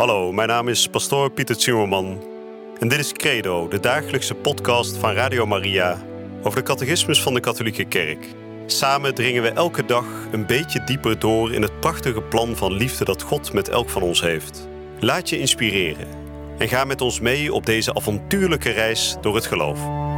Hallo, mijn naam is pastoor Pieter Zimmerman en dit is Credo, de dagelijkse podcast van Radio Maria over de catechismus van de Katholieke Kerk. Samen dringen we elke dag een beetje dieper door in het prachtige plan van liefde dat God met elk van ons heeft. Laat je inspireren en ga met ons mee op deze avontuurlijke reis door het geloof.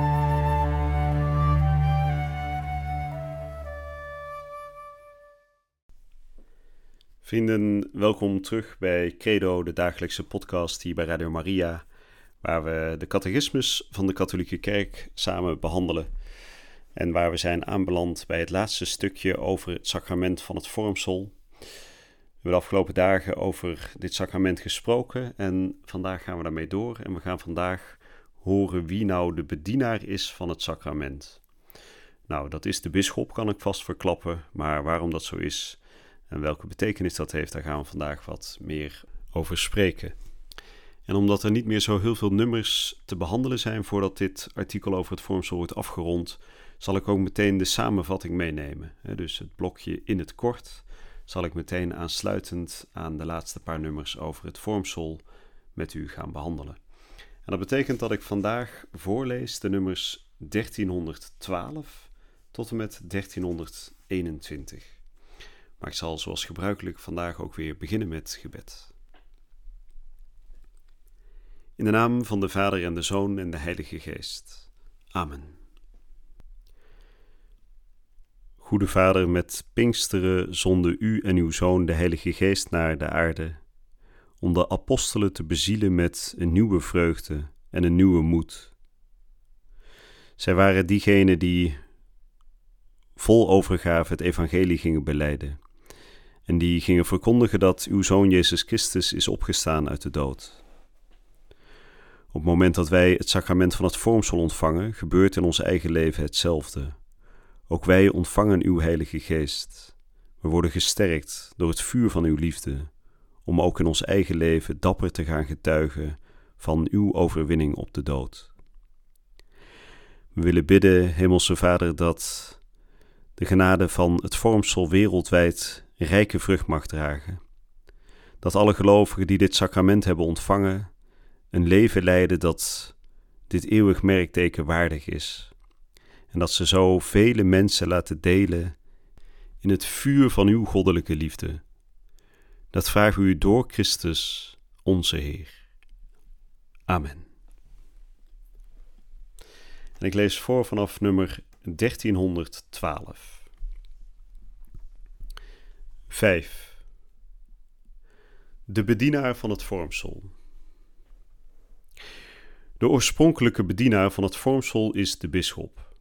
Vrienden, welkom terug bij Credo, de dagelijkse podcast hier bij Radio Maria, waar we de catechismus van de Katholieke Kerk samen behandelen en waar we zijn aanbeland bij het laatste stukje over het sacrament van het vormsel. We hebben de afgelopen dagen over dit sacrament gesproken en vandaag gaan we daarmee door en we gaan vandaag horen wie nou de bedienaar is van het sacrament. Nou, dat is de bisschop, kan ik vast verklappen, maar waarom dat zo is en welke betekenis dat heeft, daar gaan we vandaag wat meer over spreken. En omdat er niet meer zo heel veel nummers te behandelen zijn voordat dit artikel over het vormsel wordt afgerond, zal ik ook meteen de samenvatting meenemen. Dus het blokje in het kort zal ik meteen aansluitend aan de laatste paar nummers over het vormsel met u gaan behandelen. En dat betekent dat ik vandaag voorlees de nummers 1312 tot en met 1321. Maar ik zal zoals gebruikelijk vandaag ook weer beginnen met gebed. In de naam van de Vader en de Zoon en de Heilige Geest. Amen. Goede Vader, met Pinksteren zond u en uw Zoon de Heilige Geest naar de aarde, om de apostelen te bezielen met een nieuwe vreugde en een nieuwe moed. Zij waren diegenen die vol overgave het evangelie gingen belijden en die gingen verkondigen dat uw Zoon Jezus Christus is opgestaan uit de dood. Op het moment dat wij het sacrament van het vormsel ontvangen, gebeurt in ons eigen leven hetzelfde. Ook wij ontvangen uw Heilige Geest. We worden gesterkt door het vuur van uw liefde, om ook in ons eigen leven dapper te gaan getuigen van uw overwinning op de dood. We willen bidden, Hemelse Vader, dat de genade van het vormsel wereldwijd rijke vrucht mag dragen. Dat alle gelovigen die dit sacrament hebben ontvangen, een leven leiden dat dit eeuwig merkteken waardig is. En dat ze zo vele mensen laten delen in het vuur van uw goddelijke liefde. Dat vragen we u door Christus, onze Heer. Amen. En ik lees voor vanaf nummer 1312. 5. De bedienaar van het vormsel. De oorspronkelijke bedienaar van het vormsel is de bisschop.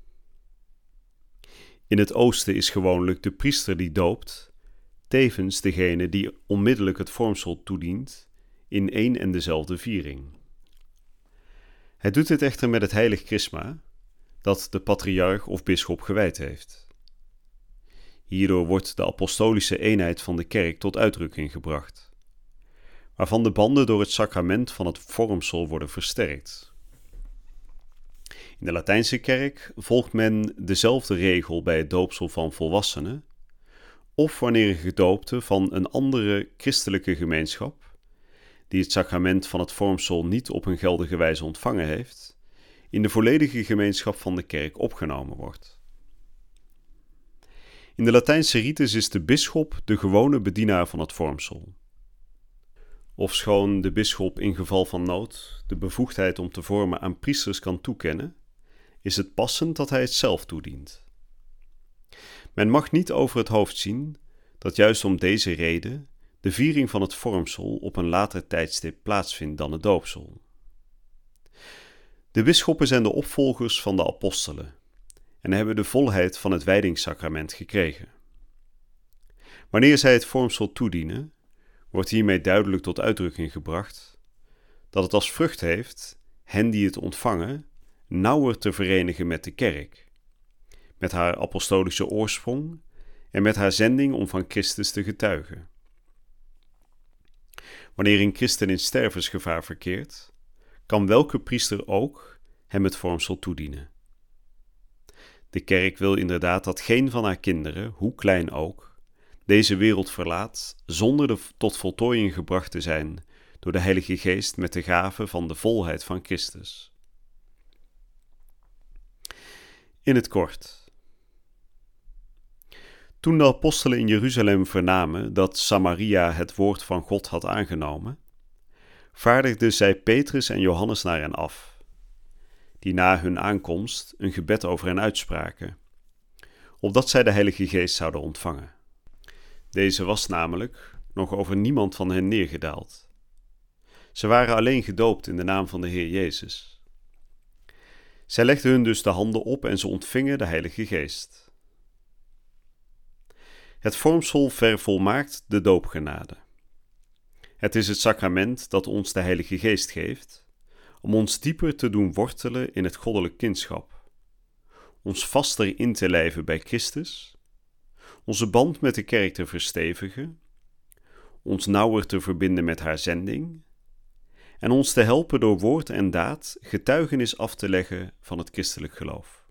In het oosten is gewoonlijk de priester die doopt, tevens degene die onmiddellijk het vormsel toedient in één en dezelfde viering. Hij doet dit echter met het heilig chrisma, dat de patriarch of bisschop gewijd heeft. Hierdoor wordt de apostolische eenheid van de kerk tot uitdrukking gebracht, waarvan de banden door het sacrament van het vormsel worden versterkt. In de Latijnse kerk volgt men dezelfde regel bij het doopsel van volwassenen, of wanneer een gedoopte van een andere christelijke gemeenschap, die het sacrament van het vormsel niet op een geldige wijze ontvangen heeft, in de volledige gemeenschap van de kerk opgenomen wordt. In de Latijnse rites is de bisschop de gewone bedienaar van het vormsel. Ofschoon de bisschop in geval van nood de bevoegdheid om te vormen aan priesters kan toekennen, is het passend dat hij het zelf toedient. Men mag niet over het hoofd zien dat juist om deze reden de viering van het vormsel op een later tijdstip plaatsvindt dan het doopsel. De bisschoppen zijn de opvolgers van de apostelen en hebben de volheid van het wijdingssacrament gekregen. Wanneer zij het vormsel toedienen, wordt hiermee duidelijk tot uitdrukking gebracht dat het als vrucht heeft hen die het ontvangen nauwer te verenigen met de kerk, met haar apostolische oorsprong en met haar zending om van Christus te getuigen. Wanneer een christen in stervensgevaar verkeert, kan welke priester ook hem het vormsel toedienen. De kerk wil inderdaad dat geen van haar kinderen, hoe klein ook, deze wereld verlaat zonder tot voltooiing gebracht te zijn door de Heilige Geest met de gave van de volheid van Christus. In het kort. Toen de apostelen in Jeruzalem vernamen dat Samaria het woord van God had aangenomen, vaardigden zij Petrus en Johannes naar hen af, die na hun aankomst een gebed over hen uitspraken, opdat zij de Heilige Geest zouden ontvangen. Deze was namelijk nog over niemand van hen neergedaald. Ze waren alleen gedoopt in de naam van de Heer Jezus. Zij legden hun dus de handen op en ze ontvingen de Heilige Geest. Het vormsel vervolmaakt de doopgenade. Het is het sacrament dat ons de Heilige Geest geeft, om ons dieper te doen wortelen in het goddelijk kindschap, ons vaster in te lijven bij Christus, onze band met de kerk te verstevigen, ons nauwer te verbinden met haar zending en ons te helpen door woord en daad getuigenis af te leggen van het christelijk geloof.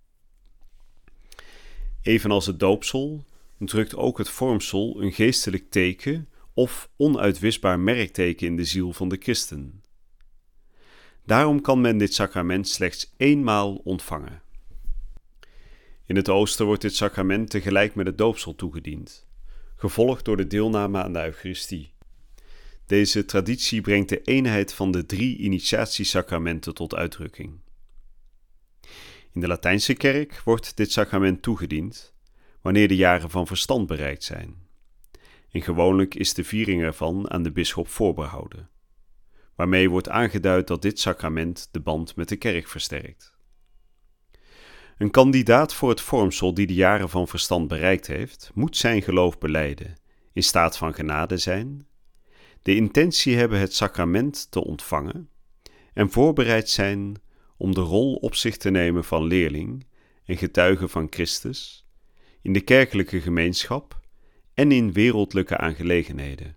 Evenals het doopsel drukt ook het vormsel een geestelijk teken of onuitwisbaar merkteken in de ziel van de christen. Daarom kan men dit sacrament slechts eenmaal ontvangen. In het oosten wordt dit sacrament tegelijk met het doopsel toegediend, gevolgd door de deelname aan de Eucharistie. Deze traditie brengt de eenheid van de 3 initiatiesacramenten tot uitdrukking. In de Latijnse kerk wordt dit sacrament toegediend wanneer de jaren van verstand bereikt zijn. En gewoonlijk is de viering ervan aan de bisschop voorbehouden, waarmee wordt aangeduid dat dit sacrament de band met de kerk versterkt. Een kandidaat voor het vormsel die de jaren van verstand bereikt heeft, moet zijn geloof belijden, in staat van genade zijn, de intentie hebben het sacrament te ontvangen en voorbereid zijn om de rol op zich te nemen van leerling en getuige van Christus in de kerkelijke gemeenschap en in wereldlijke aangelegenheden.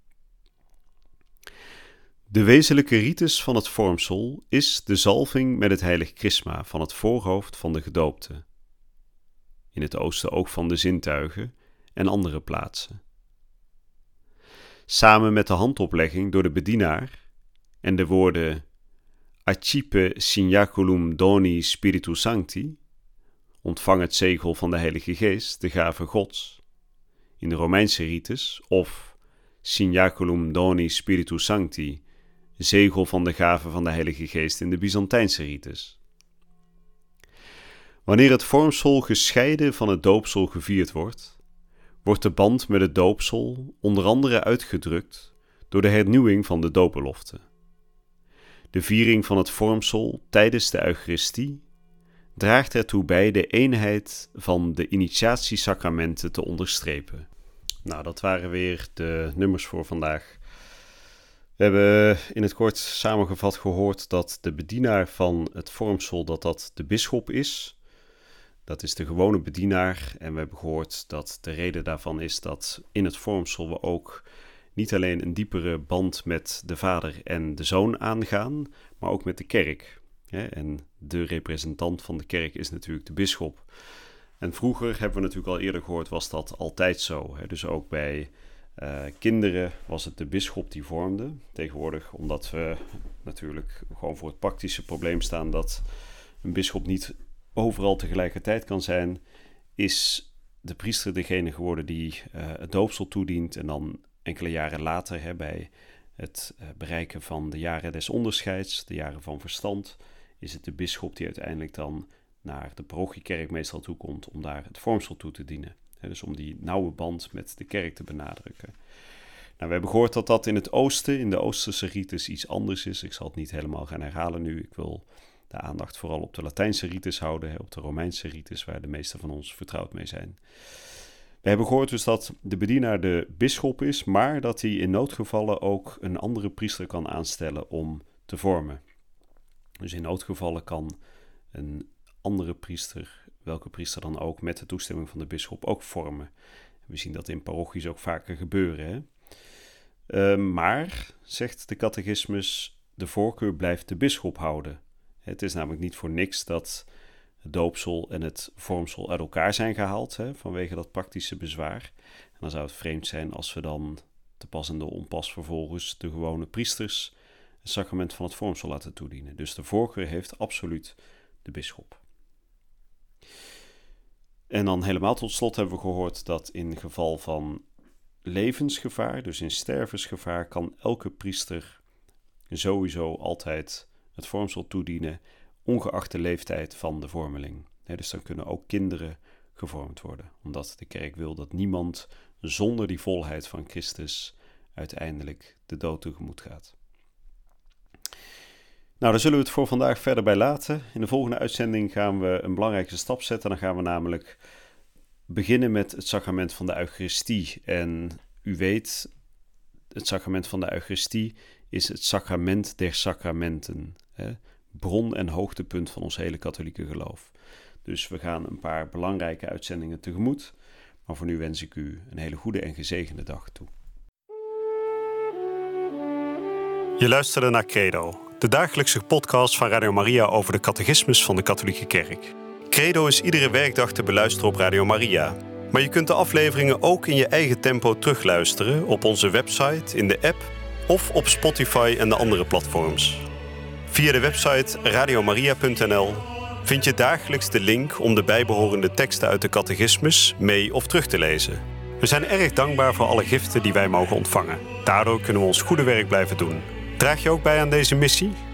De wezenlijke ritus van het vormsel is de zalving met het heilig chrisma van het voorhoofd van de gedoopte. In het oosten ook van de zintuigen en andere plaatsen. Samen met de handoplegging door de bedienaar en de woorden Accipe signaculum Doni Spiritus Sancti, ontvang het zegel van de Heilige Geest, de gave Gods, in de Romeinse ritus, of Signaculum Doni Spiritus Sancti, zegel van de gave van de Heilige Geest in de Byzantijnse ritus. Wanneer het vormsel gescheiden van het doopsel gevierd wordt, wordt de band met het doopsel onder andere uitgedrukt door de hernieuwing van de doopbelofte. De viering van het vormsel tijdens de Eucharistie draagt ertoe bij de eenheid van de initiatiesacramenten te onderstrepen. Nou, dat waren weer de nummers voor vandaag. We hebben in het kort samengevat gehoord dat de bedienaar van het vormsel dat de bisschop is. Dat is de gewone bedienaar. En we hebben gehoord dat de reden daarvan is dat in het vormsel we ook niet alleen een diepere band met de Vader en de Zoon aangaan, maar ook met de kerk. En de representant van de kerk is natuurlijk de bisschop. En vroeger, hebben we natuurlijk al eerder gehoord, was dat altijd zo. Dus ook bij kinderen was het de bisschop die vormde. Tegenwoordig, omdat we natuurlijk gewoon voor het praktische probleem staan dat een bisschop niet overal tegelijkertijd kan zijn, is de priester degene geworden die het doopsel toedient en dan enkele jaren later, bij het bereiken van de jaren des onderscheids, de jaren van verstand, is het de bisschop die uiteindelijk dan naar de parochiekerk meestal toekomt om daar het vormsel toe te dienen. Dus om die nauwe band met de kerk te benadrukken. Nou, we hebben gehoord dat dat in het oosten, in de Oosterse ritus, iets anders is. Ik zal het niet helemaal gaan herhalen nu. Ik wil de aandacht vooral op de Latijnse ritus houden, op de Romeinse ritus, waar de meesten van ons vertrouwd mee zijn. We hebben gehoord dus dat de bedienaar de bisschop is, maar dat hij in noodgevallen ook een andere priester kan aanstellen om te vormen. Dus in noodgevallen kan een andere priester, welke priester dan ook, met de toestemming van de bisschop ook vormen. We zien dat in parochies ook vaker gebeuren. Maar, zegt de catechismus, de voorkeur blijft de bisschop houden. Het is namelijk niet voor niks dat het doopsel en het vormsel uit elkaar zijn gehaald, vanwege dat praktische bezwaar. En dan zou het vreemd zijn als we dan te pas en de onpas vervolgens de gewone priesters het sacrament van het vormsel laten toedienen. Dus de voorkeur heeft absoluut de bisschop. En dan helemaal tot slot hebben we gehoord dat in geval van levensgevaar, dus in stervensgevaar, kan elke priester sowieso altijd het vormsel toedienen, ongeacht de leeftijd van de vormeling. Dus dan kunnen ook kinderen gevormd worden, omdat de kerk wil dat niemand zonder die volheid van Christus uiteindelijk de dood tegemoet gaat. Nou, daar zullen we het voor vandaag verder bij laten. In de volgende uitzending gaan we een belangrijke stap zetten. Dan gaan we namelijk beginnen met het sacrament van de Eucharistie. En u weet, het sacrament van de Eucharistie is het sacrament der sacramenten. Bron en hoogtepunt van ons hele katholieke geloof. Dus we gaan een paar belangrijke uitzendingen tegemoet. Maar voor nu wens ik u een hele goede en gezegende dag toe. Je luisterde naar Credo, de dagelijkse podcast van Radio Maria over de catechismus van de katholieke kerk. Credo is iedere werkdag te beluisteren op Radio Maria. Maar je kunt de afleveringen ook in je eigen tempo terugluisteren op onze website, in de app of op Spotify en de andere platforms. Via de website radiomaria.nl vind je dagelijks de link om de bijbehorende teksten uit de catechismus mee of terug te lezen. We zijn erg dankbaar voor alle giften die wij mogen ontvangen. Daardoor kunnen we ons goede werk blijven doen. Draag je ook bij aan deze missie?